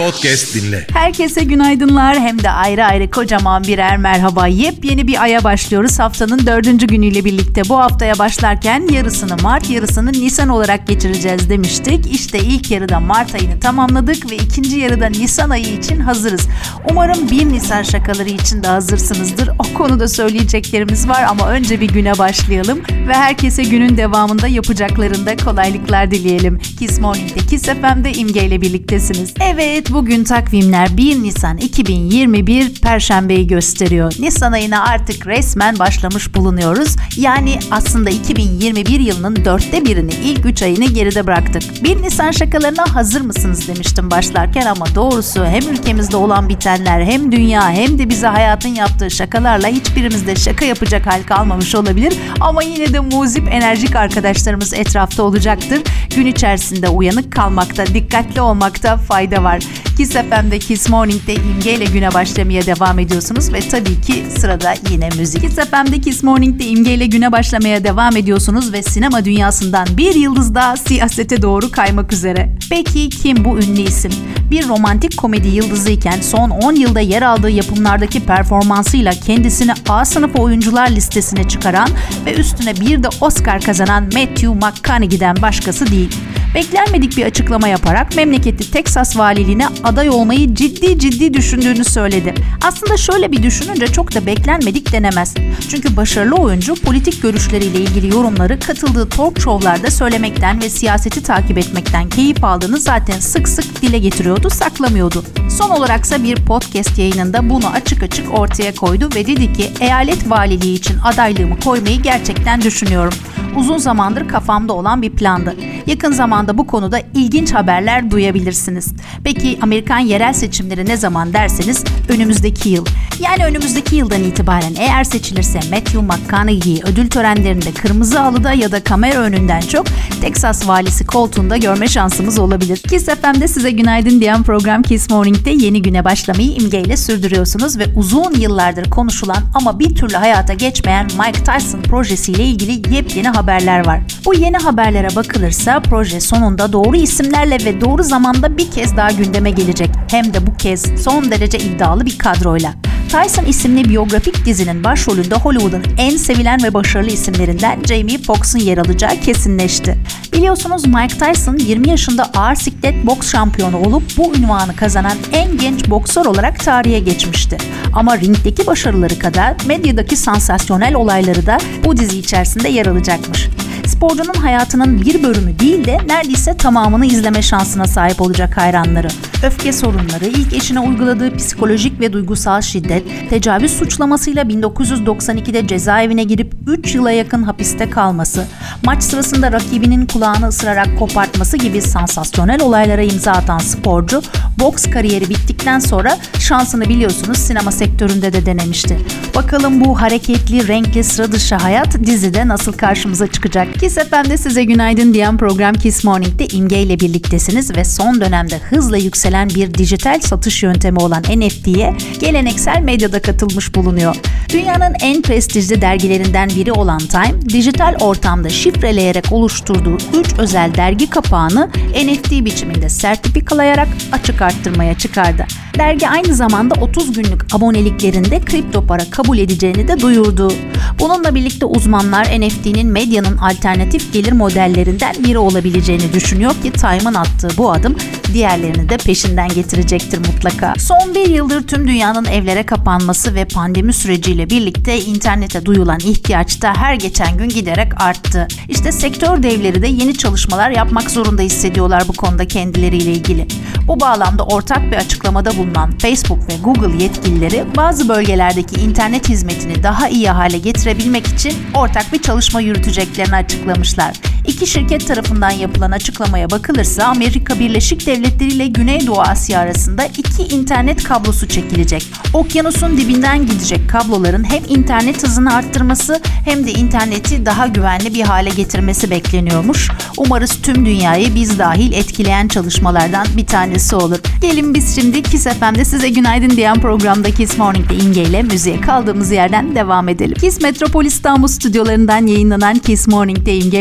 Podcast dinle. Herkese günaydınlar, hem de ayrı ayrı kocaman birer merhaba. Yepyeni bir aya başlıyoruz haftanın 4. günüyle birlikte. Bu haftaya başlarken yarısını Mart, yarısını Nisan olarak geçireceğiz demiştik. İşte ilk yarıda Mart ayını tamamladık ve ikinci yarıda Nisan ayı için hazırız. Umarım 1 Nisan şakaları için de hazırsınızdır. O konuda söyleyeceklerimiz var ama önce bir güne başlayalım ve herkese günün devamında yapacaklarında kolaylıklar dileyelim. Kiss Morning'de, Kiss FM'de İmge ile birliktesiniz. Evet, bugün takvimler 1 Nisan 2021 Perşembeyi gösteriyor. Nisan ayına artık resmen başlamış bulunuyoruz. Yani aslında 2021 yılının 1/4'ünü, ilk 3 ayını geride bıraktık. 1 Nisan şakalarına hazır mısınız demiştim başlarken ama doğrusu hem ülkemizde olan bitenler, hem dünya, hem de bize hayatın yaptığı şakalarla hiçbirimizde şaka yapacak hal kalmamış olabilir. Ama yine de muzip, enerjik arkadaşlarımız etrafta olacaktır. Gün içerisinde uyanık kalmakta, dikkatli olmakta fayda var. Kiss FM'de Kiss Morning'de İmge ile güne başlamaya devam ediyorsunuz ve tabii ki sırada yine müzik. Kiss FM'de Kiss Morning'de İmge ile güne başlamaya devam ediyorsunuz ve sinema dünyasından bir yıldız daha siyasete doğru kaymak üzere. Peki kim bu ünlü isim? Bir romantik komedi yıldızıyken son 10 yılda yer aldığı yapımlardaki performansıyla kendisini A sınıfı oyuncular listesine çıkaran ve üstüne bir de Oscar kazanan Matthew McConaughey'den başkası değil. Beklenmedik bir açıklama yaparak memleketi Texas valiliğine aday olmayı ciddi düşündüğünü söyledi. Aslında şöyle bir düşününce çok da beklenmedik denemez. Çünkü başarılı oyuncu politik görüşleriyle ilgili yorumları katıldığı talk show'larda söylemekten ve siyaseti takip etmekten keyif aldığını zaten sık sık dile getiriyordu, saklamıyordu. Son olaraksa bir podcast yayınında bunu açık ortaya koydu ve dedi ki eyalet valiliği için adaylığımı koymayı gerçekten düşünüyorum. Uzun zamandır kafamda olan bir plandı. Yakın zamanda bu konuda ilginç haberler duyabilirsiniz. Peki Amerikan yerel seçimleri ne zaman derseniz önümüzdeki yıl. Yani önümüzdeki yıldan itibaren eğer seçilirse Matthew McConaughey'i ödül törenlerinde kırmızı halıda ya da kamera önünden çok Texas valisi koltuğunda görme şansımız olabilir. Kiss FM'de size günaydın diyen program Kiss Morning'de yeni güne başlamayı İmge ile sürdürüyorsunuz ve uzun yıllardır konuşulan ama bir türlü hayata geçmeyen Mike Tyson projesiyle ilgili yepyeni haberler var. Bu yeni haberlere bakılırsa proje sonunda doğru isimlerle ve doğru zamanda bir kez daha gündeme gelecek. Hem de bu kez son derece iddialı bir kadroyla. Tyson isimli biyografik dizinin başrolünde Hollywood'un en sevilen ve başarılı isimlerinden Jamie Foxx'un yer alacağı kesinleşti. Biliyorsunuz Mike Tyson 20 yaşında ağır siklet boks şampiyonu olup bu unvanı kazanan en genç boksör olarak tarihe geçmişti. Ama ringdeki başarıları kadar medyadaki sansasyonel olayları da bu dizi içerisinde yer alacakmış. Sporcunun hayatının bir bölümü değil de neredeyse tamamını izleme şansına sahip olacak hayranları. Öfke sorunları, ilk eşine uyguladığı psikolojik ve duygusal şiddet, tecavüz suçlamasıyla 1992'de cezaevine girip 3 yıla yakın hapiste kalması, maç sırasında rakibinin kulağını ısırarak kopartması gibi sansasyonel olaylara imza atan sporcu, boks kariyeri bittikten sonra şansını biliyorsunuz sinema sektöründe de denemişti. Bakalım bu hareketli, renkli, sıra dışı hayat dizide nasıl karşımıza çıkacak? Kiss FM'de size günaydın diyen program Kiss Morning'de İmge ile birliktesiniz ve son dönemde hızla yükselen bir dijital satış yöntemi olan NFT'ye geleneksel medyada katılmış bulunuyor. Dünyanın en prestijli dergilerinden biri olan Time, dijital ortamda şifreleyerek oluşturduğu 3 özel dergi kapağını NFT biçiminde sertifikalayarak açık arttırmaya çıkardı. Dergi aynı zamanda 30 günlük aboneliklerinde kripto para kabul edeceğini de duyurdu. Bununla birlikte uzmanlar NFT'nin medyanın alternatif gelir modellerinden biri olabileceğini düşünüyor ki Time'ın attığı bu adım diğerlerini de peşinden getirecektir mutlaka. Son bir yıldır tüm dünyanın evlere kapanması ve pandemi süreciyle birlikte internete duyulan ihtiyaç da her geçen gün giderek arttı. İşte sektör devleri de yeni çalışmalar yapmak zorunda hissediyorlar bu konuda kendileriyle ilgili. Bu bağlamda ortak bir açıklamada bulunan Facebook ve Google yetkilileri bazı bölgelerdeki internet hizmetini daha iyi hale getirebilmek için ortak bir çalışma yürüteceklerini açıklamışlar. İki şirket tarafından yapılan açıklamaya bakılırsa Amerika Birleşik Devletleri ile Güneydoğu Asya arasında 2 internet kablosu çekilecek. Okyanusun dibinden gidecek kabloların hem internet hızını arttırması hem de interneti daha güvenli bir hale getirmesi bekleniyormuş. Umarız tüm dünyayı biz dahil etkileyen çalışmalardan bir tanesi olur. Gelin biz şimdi Kiss FM'de size günaydın diyen programda Kiss Morning'de İmge ile müziğe kaldığımız yerden devam edelim. Kiss Metropol İstanbul stüdyolarından yayınlanan Kiss Morning'de İmge ile beraber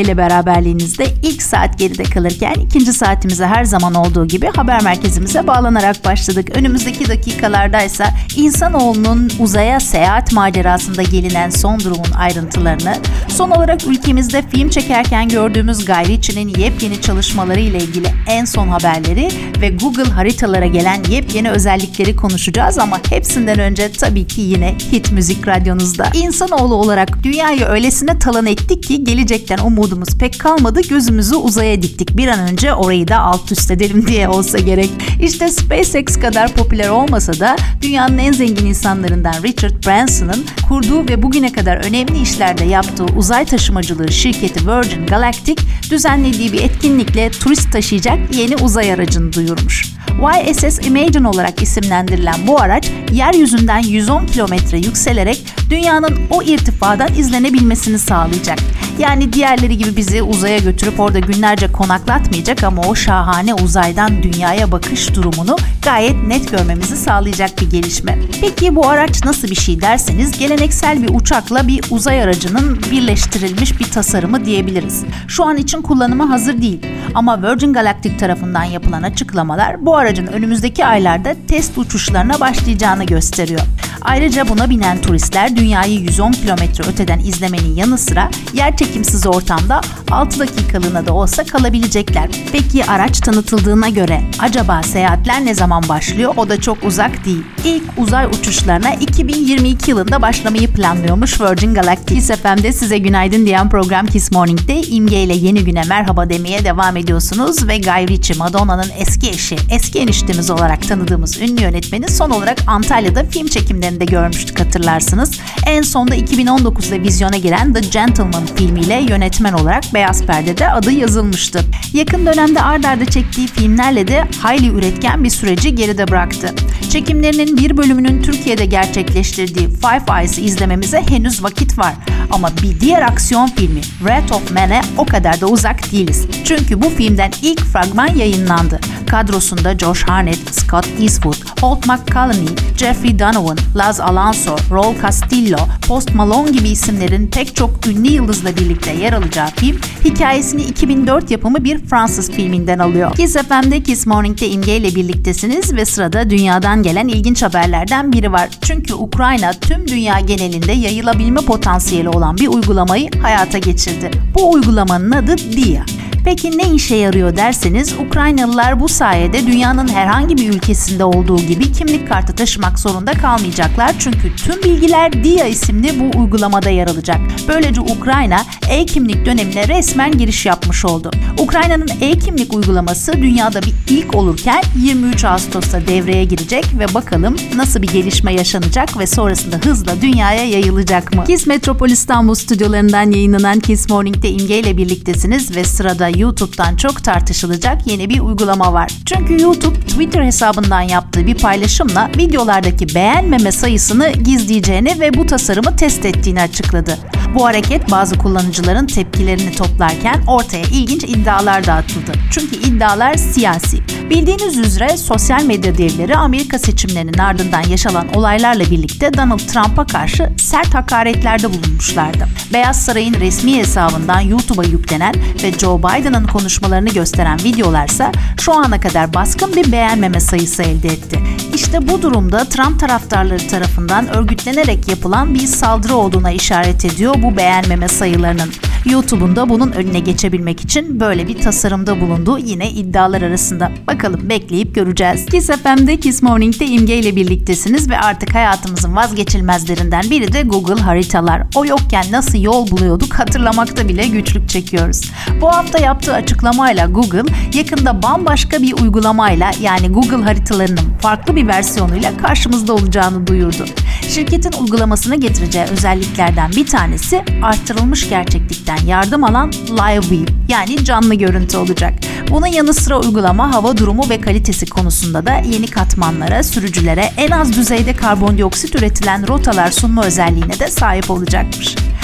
haberliğinizde ilk saat geride kalırken ikinci saatimize her zaman olduğu gibi haber merkezimize bağlanarak başladık. Önümüzdeki dakikalardaysa insanoğlunun uzaya seyahat macerasında gelinen son durumun ayrıntılarını, son olarak ülkemizde film çekerken gördüğümüz Guy Ritchie'nin yepyeni çalışmaları ile ilgili en son haberleri ve Google haritalara gelen yepyeni özellikleri konuşacağız ama hepsinden önce tabii ki yine Hit Müzik Radyonuzda. İnsanoğlu olarak dünyayı öylesine talan ettik ki gelecekten umudumuz pek kalmadı, gözümüzü uzaya diktik. Bir an önce orayı da alt üst edelim diye olsa gerek. İşte SpaceX kadar popüler olmasa da dünyanın en zengin insanlarından Richard Branson'ın kurduğu ve bugüne kadar önemli işlerde yaptığı uzay taşımacılığı şirketi Virgin Galactic düzenlediği bir etkinlikle turist taşıyacak yeni uzay aracını duyurmuş. YSS Imagine olarak isimlendirilen bu araç yeryüzünden 110 kilometre yükselerek dünyanın o irtifadan izlenebilmesini sağlayacak. Yani diğerleri gibi bizi uzaya götürüp orada günlerce konaklatmayacak ama o şahane uzaydan dünyaya bakış durumunu gayet net görmemizi sağlayacak bir gelişme. Peki bu araç nasıl bir şey derseniz, geleneksel bir uçakla bir uzay aracının birleştirilmiş bir tasarımı diyebiliriz. Şu an için kullanıma hazır değil ama Virgin Galactic tarafından yapılan açıklamalar bu aracın önümüzdeki aylarda test uçuşlarına başlayacağını gösteriyor. Ayrıca buna binen turistler dünyayı 110 kilometre öteden izlemenin yanı sıra yerçekimsiz ortamda 6 dakikalığına da olsa kalabilecekler. Peki araç tanıtıldığına göre acaba seyahatler ne zaman başlıyor? O da çok uzak değil. İlk uzay uçuşlarına 2022 yılında başlamayı planlıyormuş Virgin Galactic. Kiss FM'de size günaydın diyen program Kiss Morning'de İmge ile yeni güne merhaba demeye devam ediyorsunuz ve Guy Ritchie, Madonna'nın eski eşi, eski eniştemiz olarak tanıdığımız ünlü yönetmeni son olarak Antalya'da film çekimlerinde görmüştük, hatırlarsınız. En sonda 2019'da vizyona giren The Gentleman filmiyle yönetmen olarak Beyaz Perde'de adı yazılmıştı. Yakın dönemde ard arda çektiği filmlerle de hayli üretken bir süreci geride bıraktı. Çekimlerinin bir bölümünün Türkiye'de gerçekleştirdiği Five Eyes'ı izlememize henüz vakit var. Ama bir diğer aksiyon filmi Wrath of Man'e o kadar da uzak değiliz. Çünkü bu filmden ilk fragman yayınlandı. Kadrosunda Josh Hartnett, Scott Eastwood, Holt McCallany, Jeffrey Donovan, Laz Alonso, Raul Castillo, Post Malone gibi isimlerin pek çok ünlü yıldızla birlikte yer alacağı film, hikayesini 2004 yapımı bir Fransız filminden alıyor. Kiss FM'de Kiss Morning'de İmge ile birliktesiniz ve sırada dünyadan gelen ilginç haberlerden biri var. Çünkü Ukrayna tüm dünya genelinde yayılabilme potansiyeli olan bir uygulamayı hayata geçirdi. Bu uygulamanın adı Dia. Peki ne işe yarıyor derseniz, Ukraynalılar bu sayede dünyanın herhangi bir ülkesinde olduğu gibi kimlik kartı taşımak zorunda kalmayacaklar. Çünkü tüm bilgiler Dia isimli bu uygulamada yer alacak. Böylece Ukrayna e-kimlik dönemine resmen giriş yapmış oldu. Ukrayna'nın e-kimlik uygulaması dünyada bir ilk olurken 23 Ağustos'ta devreye girecek ve bakalım nasıl bir gelişme yaşanacak ve sonrasında hızla dünyaya yayılacak mı? Kiss Metropol İstanbul stüdyolarından yayınlanan Kiss Morning'de İmge ile birliktesiniz ve sırada YouTube'dan çok tartışılacak yeni bir uygulama var. Çünkü YouTube Twitter hesabından yaptığı bir paylaşımla videolardaki beğenmeme sayısını gizleyeceğini ve bu tasarımı test ettiğini açıkladı. Bu hareket bazı kullanıcıların tepkilerini toplarken ortaya ilginç iddialar da atıldı. Çünkü iddialar siyasi. Bildiğiniz üzere sosyal medya devleri Amerika seçimlerinin ardından yaşanan olaylarla birlikte Donald Trump'a karşı sert hakaretlerde bulunmuşlardı. Beyaz Saray'ın resmi hesabından YouTube'a yüklenen ve Joe Biden'ın konuşmalarını gösteren videolarsa şu ana kadar baskın bir beğenmeme sayısı elde etti. İşte bu durumda Trump taraftarları tarafından örgütlenerek yapılan bir saldırı olduğuna işaret ediyor bu beğenmeme sayılarının. YouTube'un da bunun önüne geçebilmek için böyle bir tasarımda bulunduğu yine iddialar arasında. Bakalım, bekleyip göreceğiz. Kiss FM'de Kiss Morning'de İmge ile birliktesiniz ve artık hayatımızın vazgeçilmezlerinden biri de Google haritalar. O yokken nasıl yol buluyorduk hatırlamakta bile güçlük çekiyoruz. Bu hafta yaptığı açıklamayla Google yakında bambaşka bir uygulamayla, yani Google haritalarının farklı bir versiyonuyla karşımızda olacağını duyurdu. Şirketin uygulamasına getireceği özelliklerden bir tanesi artırılmış gerçeklikten yardım alan Live View, yani canlı görüntü olacak. Bunun yanı sıra uygulama hava durumu ve kalitesi konusunda da yeni katmanlara, sürücülere en az düzeyde karbondioksit üretilen rotalar sunma özelliğine de sahip olacakmış.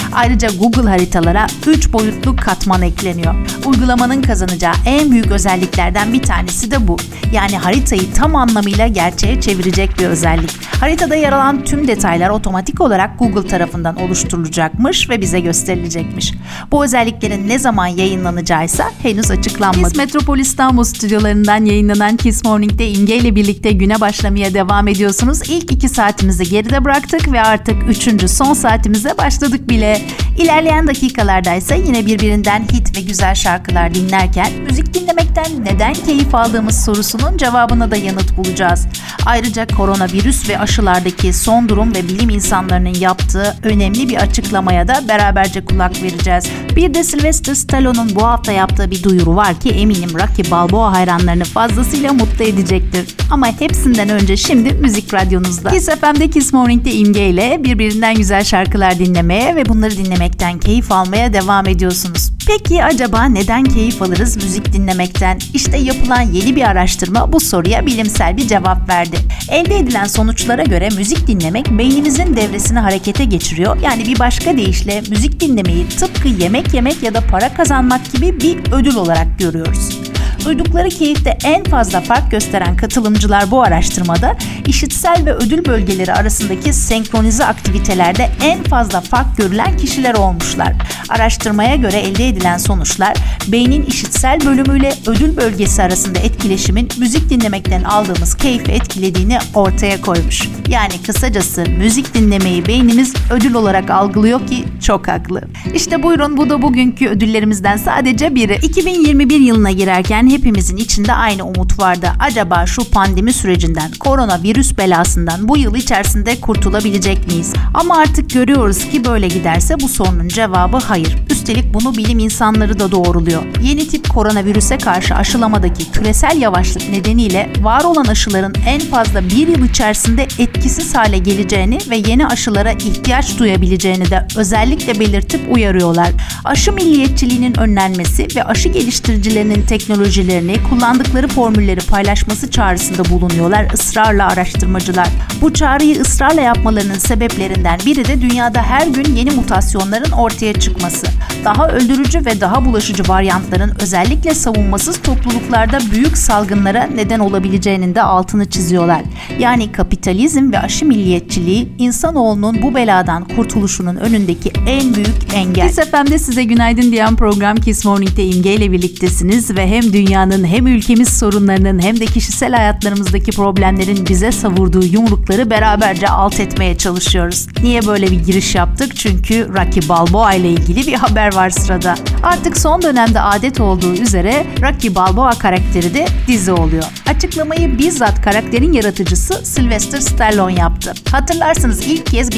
Ayrıca Google haritalara 3 boyutlu katman ekleniyor. Uygulamanın kazanacağı en büyük özelliklerden bir tanesi de bu. Yani haritayı tam anlamıyla gerçeğe çevirecek bir özellik. Haritada yer alan tüm detaylar otomatik olarak Google tarafından oluşturulacakmış ve bize gösterilecekmiş. Bu özelliklerin ne zaman yayınlanacağıysa henüz açıklanmadı. Kiss Metropol İstanbul stüdyolarından yayınlanan Kiss Morning'de İmge ile birlikte güne başlamaya devam ediyorsunuz. İlk 2 saatimizi geride bıraktık ve artık 3. son saatimize başladık bile. İlerleyen dakikalarda ise yine birbirinden hit ve güzel şarkılar dinlerken müzik dinlemekten neden keyif aldığımız sorusunun cevabına da yanıt bulacağız. Ayrıca koronavirüs ve aşılardaki son durum ve bilim insanlarının yaptığı önemli bir açıklamaya da beraberce kulak vereceğiz. Bir de Sylvester Stallone'un bu hafta yaptığı bir duyuru var ki eminim Rocky Balboa hayranlarını fazlasıyla mutlu edecektir. Ama hepsinden önce şimdi Müzik Radyonuzda. Kiss FM'de Kiss Morning'de İmge ile birbirinden güzel şarkılar dinlemeye ve bunları dinlemekten keyif almaya devam ediyorsunuz. Peki acaba neden keyif alırız müzik dinlemekten? İşte yapılan yeni bir araştırma bu soruya bilimsel bir cevap verdi. Elde edilen sonuçlara göre müzik dinlemek beynimizin devresini harekete geçiriyor. Yani bir başka deyişle müzik dinlemeyi tıpkı yemek yemek ya da para kazanmak gibi bir ödül olarak görüyoruz. Duydukları keyifte en fazla fark gösteren katılımcılar bu araştırmada işitsel ve ödül bölgeleri arasındaki senkronize aktivitelerde en fazla fark görülen kişiler olmuşlar. Araştırmaya göre elde edilen sonuçlar beynin işitsel bölümüyle ödül bölgesi arasında etkileşimin müzik dinlemekten aldığımız keyfi etkilediğini ortaya koymuş. Yani kısacası müzik dinlemeyi beynimiz ödül olarak algılıyor ki çok haklı. İşte buyurun, bu da bugünkü ödüllerimizden sadece biri. 2021 yılına girerken hepimizin içinde aynı umut vardı. Acaba şu pandemi sürecinden, koronavirüs belasından bu yıl içerisinde kurtulabilecek miyiz? Ama artık görüyoruz ki böyle giderse bu sorunun cevabı hayır. Üstelik bunu bilim insanları da doğruluyor. Yeni tip koronavirüse karşı aşılamadaki küresel yavaşlık nedeniyle var olan aşıların en fazla bir yıl içerisinde etkisiz hale geleceğini ve yeni aşılara ihtiyaç duyabileceğini de özellikle belirtip uyarıyorlar. Aşı milliyetçiliğinin önlenmesi ve aşı geliştiricilerinin teknolojilerini, kullandıkları formülleri paylaşması çağrısında bulunuyorlar ısrarla araştırmacılar. Bu çağrıyı ısrarla yapmalarının sebeplerinden biri de dünyada her gün yeni mutasyonların ortaya çıkması. Daha öldürücü ve daha bulaşıcı varyantların özellikle savunmasız topluluklarda büyük salgınlara neden olabileceğinin de altını çiziyorlar. Yani kapitalizm ve aşı milliyetçiliği insanoğlunun bu beladan kurtuluşunun önündeki en büyük engel. Kiss FM'de size günaydın diyen program Kiss Morning'de İmge ile birliktesiniz ve hem dünyanın hem ülkemiz sorunlarının hem de kişisel hayatlarımızdaki problemlerin bize savurduğu yumrukları beraberce alt etmeye çalışıyoruz. Niye böyle bir giriş yaptık? Çünkü Rocky Balboa ile ilgili bir haber var sırada. Artık son dönemde adet olduğu üzere Rocky Balboa karakteri de dizi oluyor. Açıklamayı bizzat karakterin yaratıcısı Sylvester Stallone yaptı. Hatırlarsınız ilk kez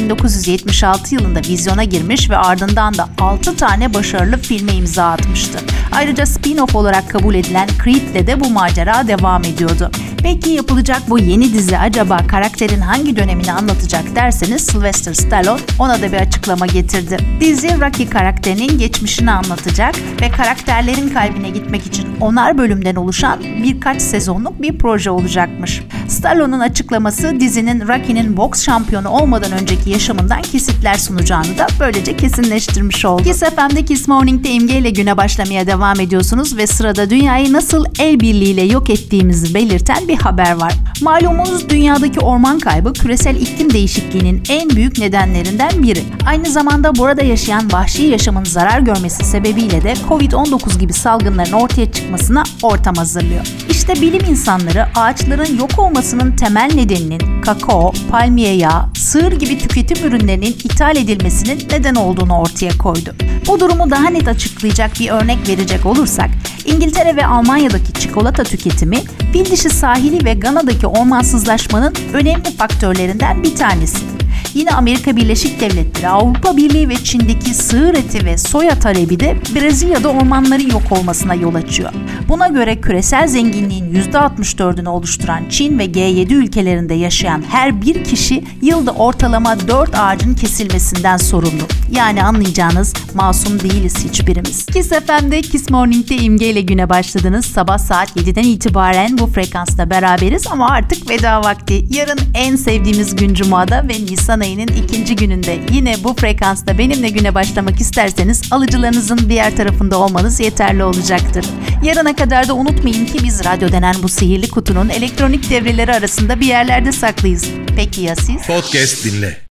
1976 yılında vizyona girmiş ve ardından da 6 tane başarılı filme imza atmıştı. Ayrıca spin-off olarak kabul edilen Creed'le de bu macera devam ediyordu. Peki yapılacak bu yeni dizi acaba karakterin hangi dönemini anlatacak derseniz Sylvester Stallone ona da bir açıklama getirdi. Dizi Rocky karakterinin geçmişini anlatacak ve karakterlerin kalbine gitmek için 10'ar bölümden oluşan birkaç sezonluk bir proje olacakmış. Stallone'un açıklaması dizinin Rocky'nin boks şampiyonu olmadan önceki yaşamından kesitler sunacağını da böylece kesinleştirmiş oldu. Kiss FM'de Kiss Morning'de İmge ile güne başlamaya devam ediyorsunuz ve sırada dünyayı nasıl el birliğiyle yok ettiğimizi belirten bir haber var. Malumunuz dünyadaki orman kaybı küresel iklim değişikliğinin en büyük nedenlerinden biri. Aynı zamanda burada yaşayan vahşi yaşamın zarar görmesi sebebiyle de Covid-19 gibi salgınların ortaya çıkmasına ortam hazırlıyor. İşte bilim insanları ağaçların yok olmasının temel nedeninin kakao, palmiye yağı, sığır gibi tüketim ürünlerinin ithal edilmesinin neden olduğunu ortaya koydu. Bu durumu daha net açıklayacak bir örnek verecek olursak, İngiltere ve Almanya'daki çikolata tüketimi, fil dişi sahili ve Gana'daki ormansızlaşmanın önemli faktörlerinden bir tanesi. Yine Amerika Birleşik Devletleri, Avrupa Birliği ve Çin'deki sığır eti ve soya talebi de Brezilya'da ormanların yok olmasına yol açıyor. Buna göre küresel zenginliğin %64'ünü oluşturan Çin ve G7 ülkelerinde yaşayan her bir kişi yılda ortalama 4 ağacın kesilmesinden sorumlu. Yani anlayacağınız masum değiliz hiçbirimiz. Kiss FM'de Kiss Morning'de İmge ile güne başladınız. Sabah saat 7'den itibaren bu frekansta beraberiz ama artık veda vakti. Yarın en sevdiğimiz gün Cuma'da ve Nisan Haziran ayının 2. gününde yine bu frekansta benimle güne başlamak isterseniz alıcılarınızın diğer tarafında olmanız yeterli olacaktır. Yarına kadar da unutmayın ki biz radyo denen bu sihirli kutunun elektronik devreleri arasında bir yerlerde saklıyız. Peki ya siz? Podcast dinle.